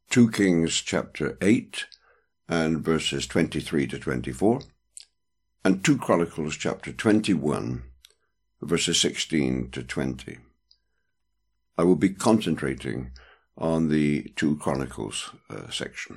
2 Kings chapter 8 and verses 23 to 24, and 2 Chronicles chapter 21, verses 16 to 20. I will be concentrating on the 2 Chronicles section.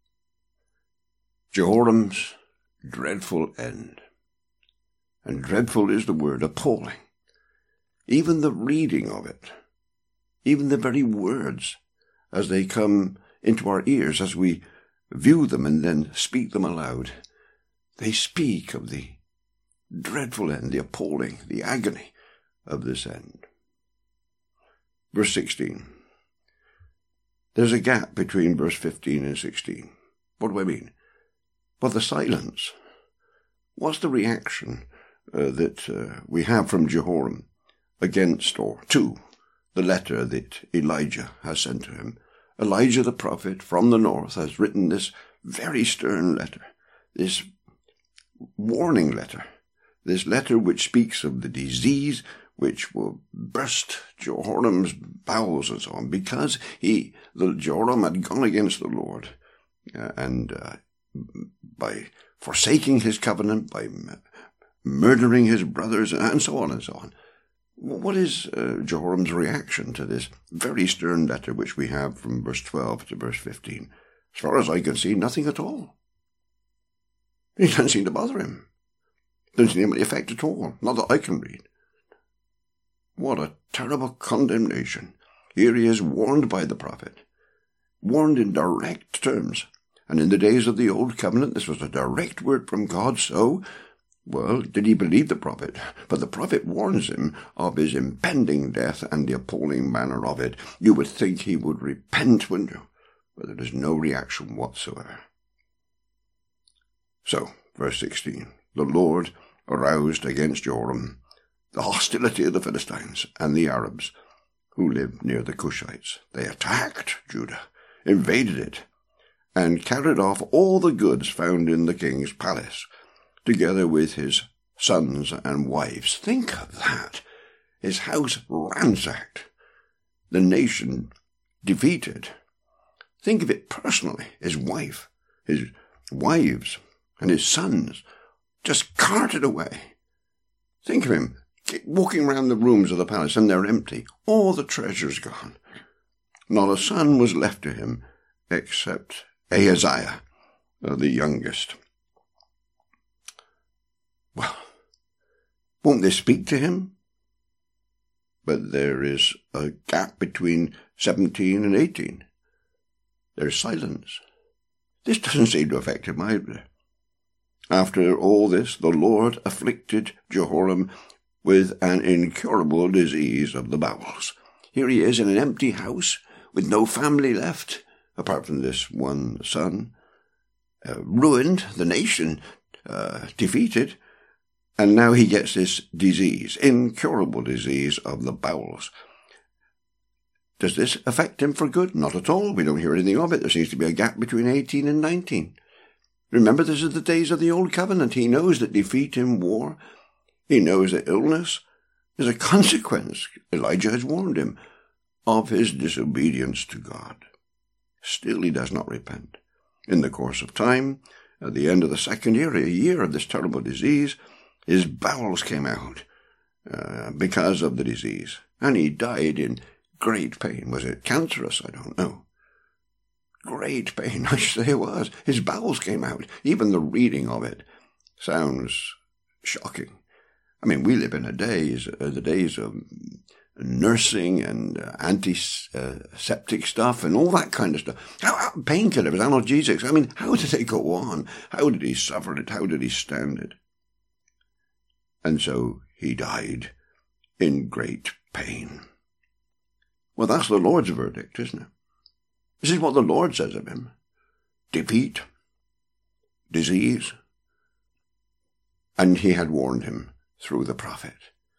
Jehoram's dreadful end. And dreadful is the word, appalling. Even the reading of it, even the very words as they come into our ears, as we view them and then speak them aloud, they speak of the dreadful end, the appalling, the agony of this end. Verse 16. There's a gap between verse 15 and 16. What do I mean? Well, the silence. What's the reaction that we have from Jehoram against or to the letter that Elijah has sent to him? Elijah the prophet from the north has written this very stern letter, this warning letter, this letter which speaks of the disease which will burst Jehoram's bowels and so on, because Jehoram had gone against the Lord, and by forsaking his covenant, by murdering his brothers, and so on and so on. What is Jehoram's reaction to this very stern letter which we have from verse 12 to verse 15? As far as I can see, nothing at all. It doesn't seem to bother him. It doesn't seem to have any effect at all, not that I can read. What a terrible condemnation. Here he is warned by the prophet, warned in direct terms. And in the days of the Old Covenant, this was a direct word from God, so, well, did he believe the prophet? But the prophet warns him of his impending death and the appalling manner of it. You would think he would repent, wouldn't you? But there is no reaction whatsoever. So, verse 16, the Lord aroused against Jehoram the hostility of the Philistines and the Arabs who lived near the Cushites. They attacked Judah, invaded it, and carried off all the goods found in the king's palace, together with his sons and wives. Think of that. His house ransacked. The nation defeated. Think of it personally. His wife, his wives, and his sons just carted away. Think of him walking around the rooms of the palace, and they're empty. All the treasure's gone. Not a son was left to him except Ahaziah, the youngest. Well, won't they speak to him? But there is a gap between 17 and 18. There's silence. This doesn't seem to affect him either. After all this, the Lord afflicted Jehoram with an incurable disease of the bowels. Here he is in an empty house with no family left, apart from this one son, ruined, the nation defeated, and now he gets this disease, incurable disease of the bowels. Does this affect him for good? Not at all. We don't hear anything of it. There seems to be a gap between 18 and 19. Remember, this is the days of the Old Covenant. He knows that defeat in war, he knows that illness is a consequence, Elijah has warned him, of his disobedience to God. Still he does not repent. In the course of time, at the end of the second year, a year of this terrible disease, his bowels came out because of the disease, and he died in great pain. Was it cancerous? I don't know. Great pain, I should say it was. His bowels came out. Even the reading of it sounds shocking. I mean, we live in the days of nursing and antiseptic stuff and all that kind of stuff. Painkillers, analgesics. I mean, how did they go on? How did he suffer it? How did he stand it? And so he died in great pain. Well, that's the Lord's verdict, isn't it? This is what the Lord says of him. Defeat, disease. And he had warned him through the prophet.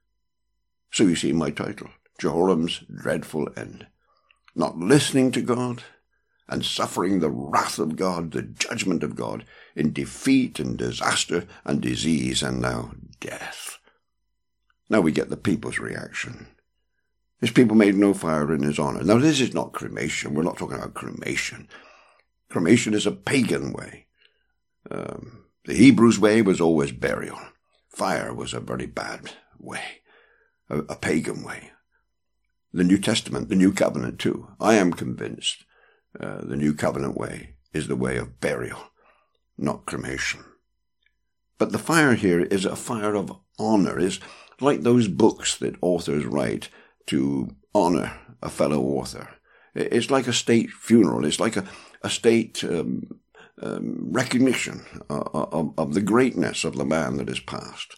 So you see my title, Jehoram's dreadful end. Not listening to God and suffering the wrath of God, the judgment of God, in defeat and disaster and disease and now death. Now we get the people's reaction. His people made no fire in his honor. Now, this is not cremation. We're not talking about cremation. Cremation is a pagan way. The Hebrews' way was always burial. Fire was a very bad way, a pagan way. The New Testament, the New Covenant too. I am convinced the New Covenant way is the way of burial, not cremation. But the fire here is a fire of honor. It's like those books that authors write to honor a fellow author. It's like a state funeral. It's like a state recognition of the greatness of the man that has passed.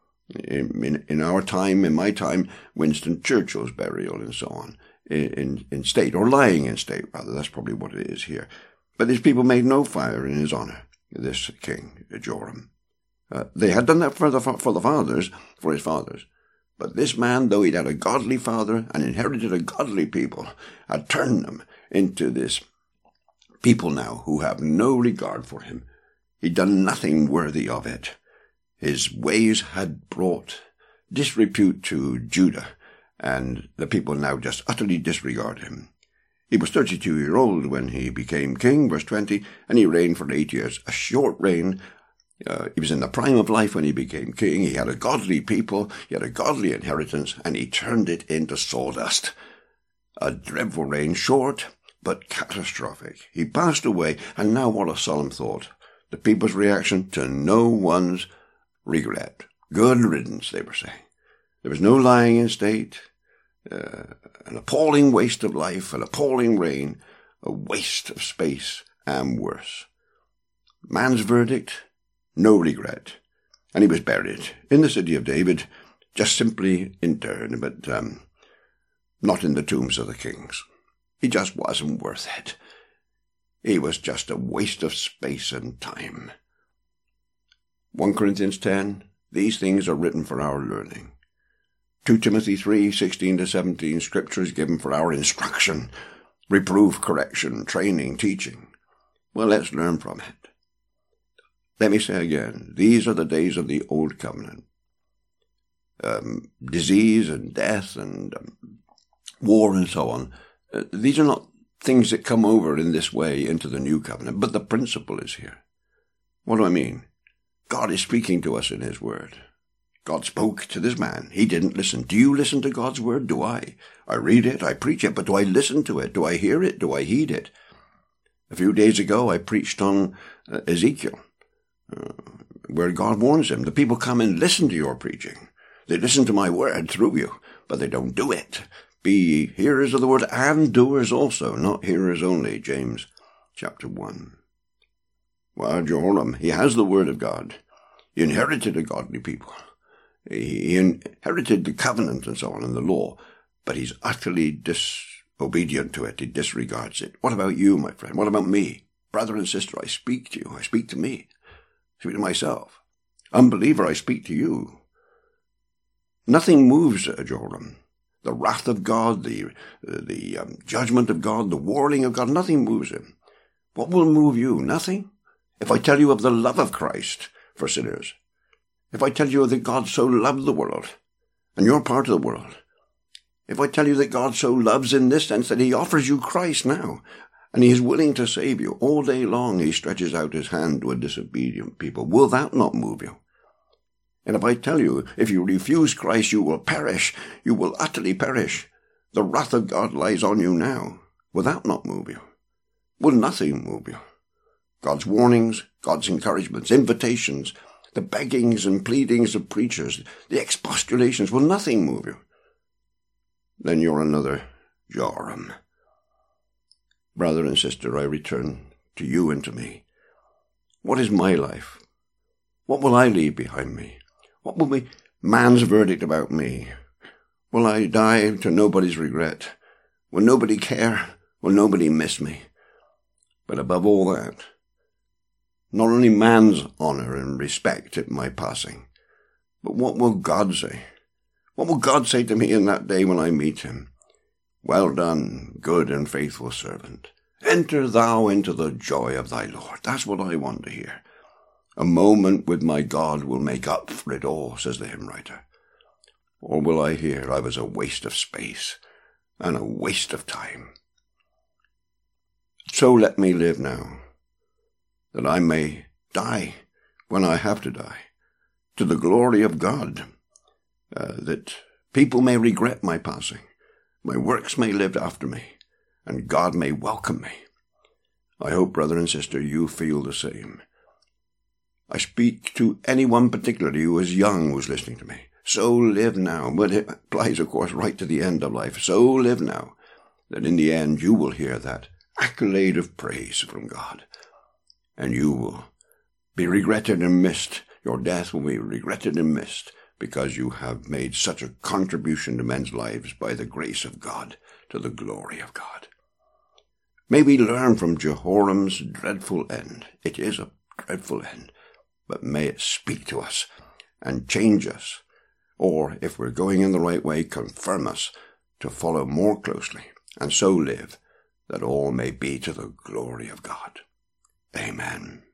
In our time, in my time, Winston Churchill's burial and so on, in state, or lying in state, rather. That's probably what it is here. But his people made no fire in his honor, this king, Joram. They had done that for his fathers. But this man, though he'd had a godly father and inherited a godly people, had turned them into this people now who have no regard for him. He'd done nothing worthy of it. His ways had brought disrepute to Judah, and the people now just utterly disregard him. He was 32-year-old when he became king, verse 20, and he reigned for 8 years. A short reign. He was in the prime of life when he became king. He had a godly people, he had a godly inheritance, and he turned it into sawdust. A dreadful reign, short but catastrophic. He passed away, and now what a solemn thought. The people's reaction to no one's regret. Good riddance, they were saying. There was no lying in state, an appalling waste of life, an appalling reign, a waste of space, and worse. Man's verdict, no regret. And he was buried in the city of David, just simply interred, but not in the tombs of the kings. He just wasn't worth it. He was just a waste of space and time. 1 Corinthians 10, these things are written for our learning. 2 Timothy 3, 16-17, Scripture is given for our instruction, reproof, correction, training, teaching. Well, let's learn from it. Let me say again, these are the days of the Old Covenant. Disease and death and war and so on. These are not things that come over in this way into the New Covenant, but the principle is here. What do I mean? God is speaking to us in his word. God spoke to this man. He didn't listen. Do you listen to God's word? Do I? I read it, I preach it, but do I listen to it? Do I hear it? Do I heed it? A few days ago, I preached on Ezekiel, where God warns him. The people come and listen to your preaching. They listen to my word through you, but they don't do it. Be ye hearers of the word and doers also, not hearers only, James chapter 1. Well, Jehoram, he has the word of God. He inherited a godly people. He inherited the covenant and so on and the law, but he's utterly disobedient to it. He disregards it. What about you, my friend? What about me? Brother and sister, I speak to you. I speak to me. I speak to myself. Unbeliever, I speak to you. Nothing moves Jehoram. The wrath of God, the judgment of God, the warning of God, nothing moves him. What will move you? Nothing? If I tell you of the love of Christ for sinners, if I tell you that God so loved the world, and you're part of the world, if I tell you that God so loves in this sense that he offers you Christ now, and he is willing to save you, all day long he stretches out his hand to a disobedient people, will that not move you? And if I tell you, if you refuse Christ, you will perish, you will utterly perish. The wrath of God lies on you now. Will that not move you? Will nothing move you? God's warnings, God's encouragements, invitations, the beggings and pleadings of preachers, the expostulations, will nothing move you? Then you're another Joram. Brother and sister, I return to you and to me. What is my life? What will I leave behind me? What will be man's verdict about me? Will I die to nobody's regret? Will nobody care? Will nobody miss me? But above all that, not only man's honor and respect at my passing, but what will God say? What will God say to me in that day when I meet him? Well done, good and faithful servant. Enter thou into the joy of thy Lord. That's what I want to hear. A moment with my God will make up for it all, says the hymn writer. Or will I hear I was a waste of space, and a waste of time. So let me live now, that I may die when I have to die, to the glory of God, that people may regret my passing, my works may live after me, and God may welcome me. I hope, brother and sister, you feel the same. I speak to anyone particularly who is young who is listening to me. So live now, but it applies, of course, right to the end of life. So live now, that in the end you will hear that accolade of praise from God, and you will be regretted and missed. Your death will be regretted and missed, because you have made such a contribution to men's lives by the grace of God, to the glory of God. May we learn from Jehoram's dreadful end. It is a dreadful end, but may it speak to us and change us, or, if we're going in the right way, confirm us to follow more closely, and so live, that all may be to the glory of God. Amen.